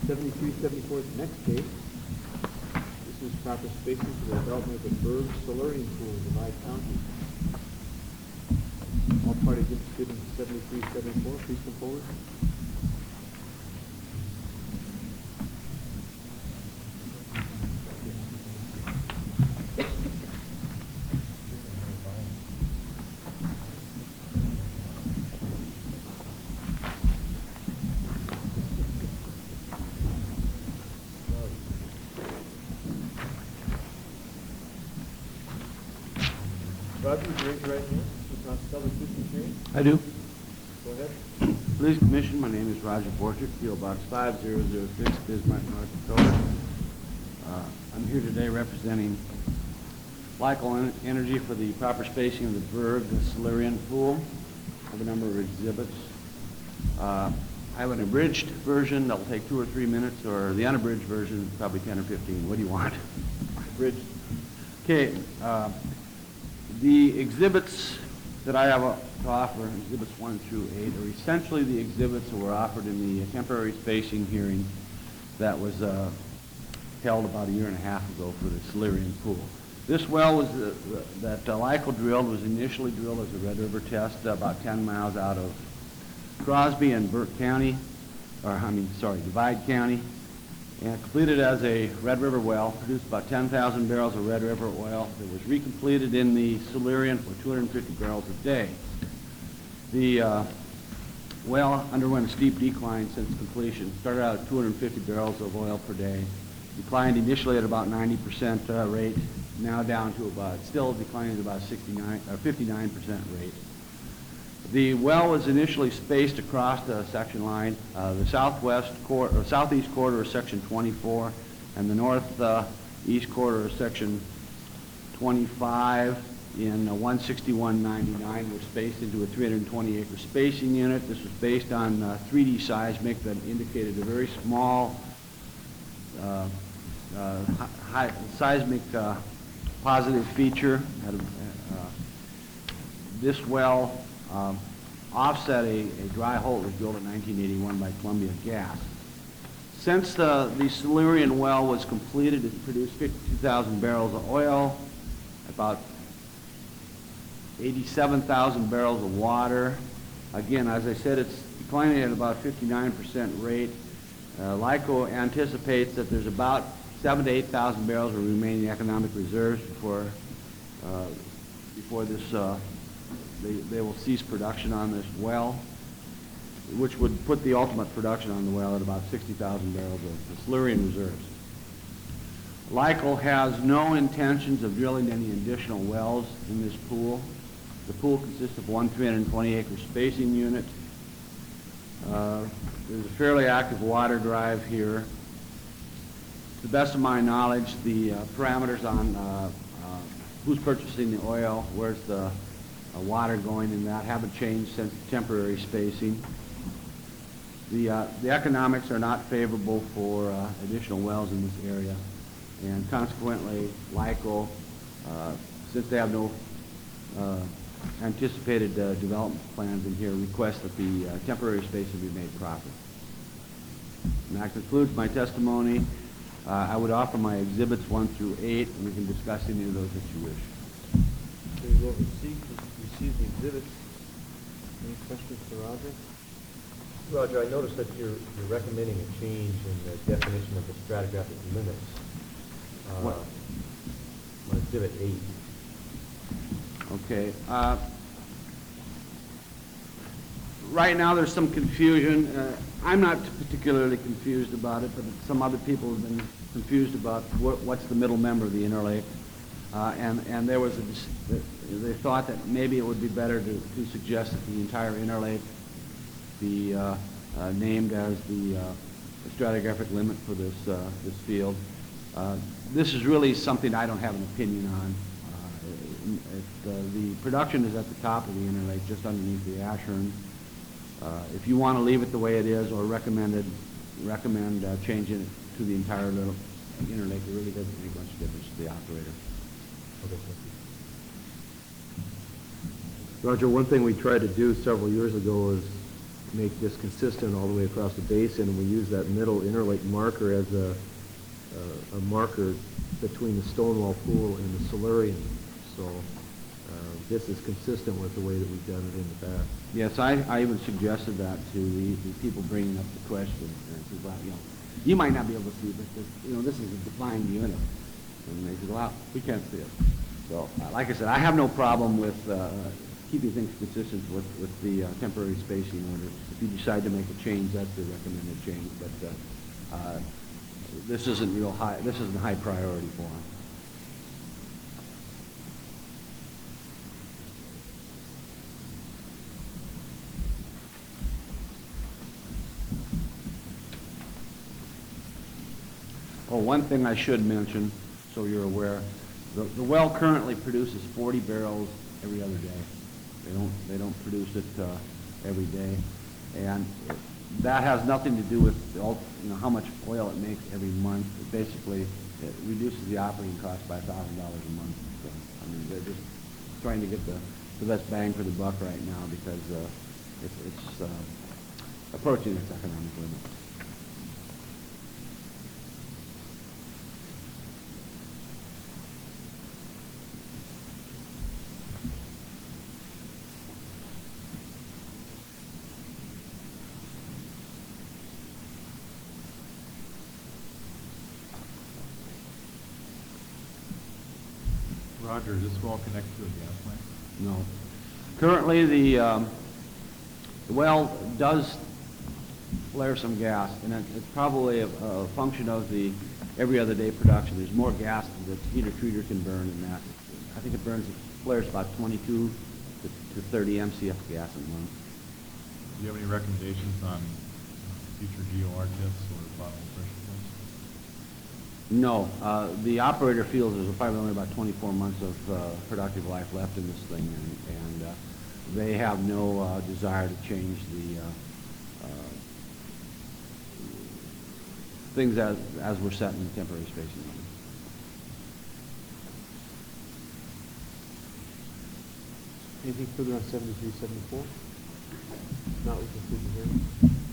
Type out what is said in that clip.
7374 is the next case. This is proper spacing for the development of the Berg Solarium Pool in Divide County. All parties interested in 7374, please come forward. Roger, would you raise your right hand? You promise to tell the truth and the truth? I do. Go ahead. Police Commission, my name is Roger Borchert, P.O. Box 5006, Bismarck, North Dakota. I'm here today representing Lycal Energy for the proper spacing of the Berg, the Solarium Pool. I have a number of exhibits. I have an abridged version that will take 2 or 3 minutes, or the unabridged version, probably 10 or 15. What do you want? Abridged. Okay. The exhibits that I have to offer, exhibits 1 through 8, are essentially the exhibits that were offered in the temporary spacing hearing that was held about 1.5 years ago for the Solarium Pool. This well was that Lycal drilled was initially drilled as a Red River test about 10 miles out of Crosby and Burke County, Divide County, and completed as a Red River well, produced about 10,000 barrels of Red River oil. It was recompleted in the Solarium for 250 barrels a day. The well underwent a steep decline since completion. Started out at 250 barrels of oil per day, declined initially at about 90% rate, now down to still declining at about 59% rate. The well was initially spaced across the section line. The southeast quarter is section 24, and the northeast quarter is section 25 in 161.99 were spaced into a 320-acre spacing unit. This was based on 3D seismic that indicated a very small high seismic positive feature. This well offset a dry hole that was built in 1981 by Columbia Gas. Since the Solarium well was completed, it produced 52,000 barrels of oil, about 87,000 barrels of water. Again, as I said, it's declining at about 59% rate. Lyco anticipates that there's about 7,000 to 8,000 barrels of remaining economic reserves before this they will cease production on this well, which would put the ultimate production on the well at about 60,000 barrels of the Solarium reserves. Lycal has no intentions of drilling any additional wells in this pool. The pool consists of one 320-acre spacing unit. There's a fairly active water drive here. To the best of my knowledge, the parameters on who's purchasing the oil, where's the water going in that haven't changed since temporary spacing. The economics are not favorable for additional wells in this area, and consequently, Lyco, since they have no anticipated development plans in here, requests that the temporary spacing be made proper. And that concludes my testimony. I would offer my exhibits 1 through 8, and we can discuss any of those that you wish. We will receive the exhibits. Any questions for Roger? Roger, I noticed that you're recommending a change in the definition of the stratigraphic limits on Exhibit 8. Okay. Right now there's some confusion. I'm not particularly confused about it, but some other people have been confused about what's the middle member of the inner lake. And there was they thought that maybe it would be better to suggest that the entire inner lake be named as the stratigraphic limit for this field. This is really something I don't have an opinion on. The production is at the top of the inner lake, just underneath the Ashern. If you want to leave it the way it is, or recommend changing it to the entire little inner lake, it really doesn't make much difference to the operator. Okay, thank you. Roger, one thing we tried to do several years ago is make this consistent all the way across the basin, and we use that middle interlake marker as a marker between the Stonewall Pool and the solarium. So this is consistent with the way that we've done it in the past. Yes, I even suggested that to the people bringing up the question. And I said, well, you might not be able to see, but this is a defined unit. And they said, well, we can't see it. So, like I said, I have no problem with keeping things consistent with the temporary spacing order. If you decide to make a change, that's the recommended change. But this isn't real high. This isn't high priority for them. Oh, one thing I should mention, so you're aware, the well currently produces 40 barrels every other day. They don't produce it every day, and that has nothing to do with how much oil it makes every month. It reduces the operating cost by $1,000 a month. So, I mean, they're just trying to get the best bang for the buck right now because it's approaching its economic limit. Roger, is this well connected to a gas plant? No. Currently, the well does flare some gas, and it's probably a function of the every other day production. There's more gas that the heater treater can burn than that. I think it flares about 22 to 30 MCF gas a month. Do you have any recommendations on future GOR tests or bottom pressure tests? No. The operator feels there's probably only about 24 months of productive life left in this thing, and they have no desire to change the things as we're set in the temporary spacing limit. Anything further on 73, 74? Not, we conclude the hearing.